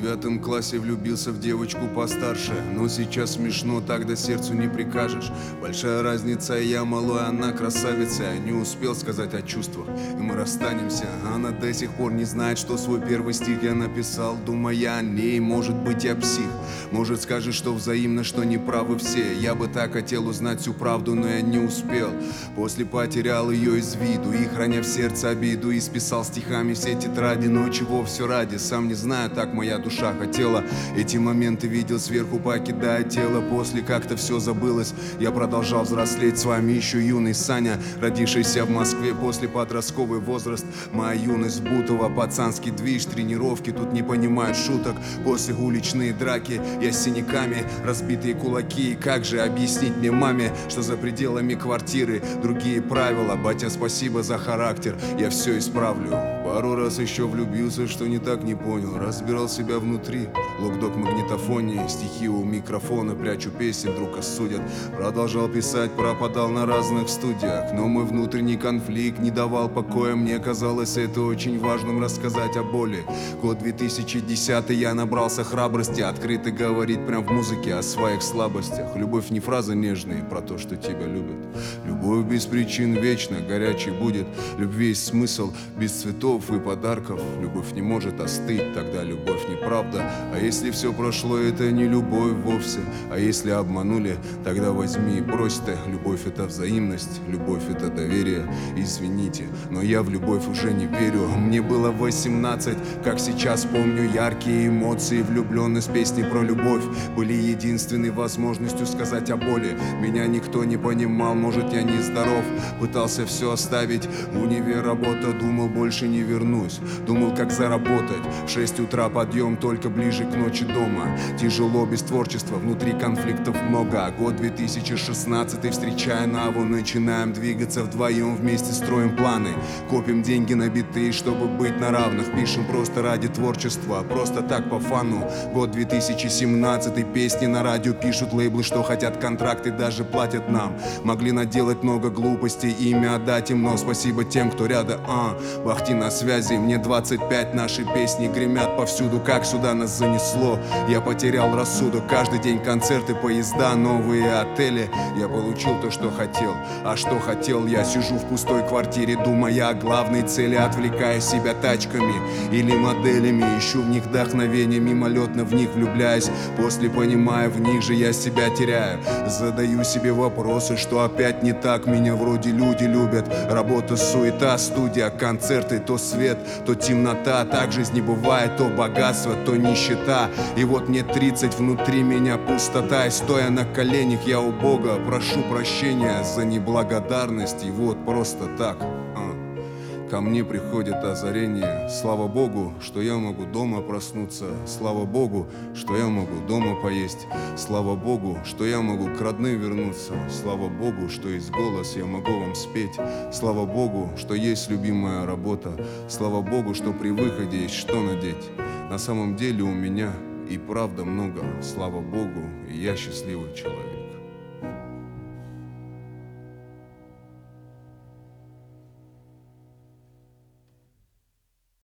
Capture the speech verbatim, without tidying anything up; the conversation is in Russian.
девятом классе влюбился в девочку постарше, но сейчас смешно, тогда сердцу не прикажешь. Большая разница, я малой, она красавица. Я не успел сказать о чувствах, и мы расстанемся. Она до сих пор не знает, что свой первый стих я написал, думая о ней. Может быть, я псих, может скажешь, что взаимно, что неправы все. Я бы так хотел узнать всю правду, но я не успел. После потерял ее из виду и, храня в сердце обиду, исписал стихами все тетради. Но чего все ради, сам не знаю, так моя душа хотела. Эти моменты видел сверху, покидая тело. После как-то все забылось, я продолжал взрослеть. С вами еще юный Саня, родившийся в Москве после подростковый возраст. Моя юность Бутова, пацанский движ, тренировки, тут не понимают шуток. После уличные драки, я с синяками, разбитые кулаки. И как же объяснить мне маме, что за пределами квартиры другие правила? Батя, спасибо за характер, я все исправлю. Пару раз еще влюбился, что не так не понял. Разбирал себя внутри, локдок магнитофоне. Стихи у микрофона, прячу песни, вдруг осудят. Продолжал писать, пропадал на разных студиях. Но мой внутренний конфликт не давал покоя. Мне казалось это очень важным, рассказать о боли. Год две тысячи десятый, я набрался храбрости открыто говорить прям в музыке о своих слабостях. Любовь не фраза нежная про то, что тебя любят. Любовь без причин вечно горячей будет. Любви есть смысл без цветов и подарков. Любовь не может остыть, тогда любовь неправда. А если все прошло, это не любовь вовсе. А если обманули, тогда возьми и брось-то. Любовь это взаимность, любовь это доверие. Извините, но я в любовь уже не верю. Мне было восемнадцать, как сейчас помню, яркие эмоции, влюбленность, песни про любовь были единственной возможностью сказать о боли. Меня никто не понимал, может я не здоров. Пытался все оставить, универ, работа, думал больше не вернусь. Думал, как заработать. В шесть утра подъем, только ближе к ночи дома. Тяжело без творчества, внутри конфликтов много. Год две тысячи шестнадцатый, встречая Наву, начинаем двигаться вдвоем, вместе строим планы. Копим деньги на биты, чтобы быть на равных. Пишем просто ради творчества, просто так по фану. Год две тысячи семнадцатый, песни на радио пишут лейблы, что хотят контракты, даже платят нам. Могли наделать много глупостей, имя отдать им, но спасибо тем, кто рядом. А, Бахти на связи, мне двадцать пять, наши песни гремят повсюду. Как сюда нас занесло, я потерял рассудок. Каждый день концерты, поезда, новые отели. Я получил то, что хотел, а что хотел я? Сижу в пустой квартире, думая о главной цели, отвлекая себя тачками или моделями. Ищу в них вдохновение, мимолетно в них влюбляюсь. После понимая, в них же я себя теряю. Задаю себе вопросы, что опять не так. Меня вроде люди любят. Работа, суета, студия, концерты, то свет, то темнота. Так жизнь не бывает, то богатство, то нищета. И вот мне тридцать, внутри меня пустота. И стоя на коленях, я у Бога прошу прощения за неблагодарность. И вот просто так а. Ко мне приходит озарение. Слава Богу, что я могу дома проснуться. Слава Богу, что я могу дома поесть. Слава Богу, что я могу к родным вернуться. Слава Богу, что есть голос, я могу вам спеть. Слава Богу, что есть любимая работа. Слава Богу, что при выходе есть что надеть. На самом деле у меня и правда много. Слава Богу, и я счастливый человек.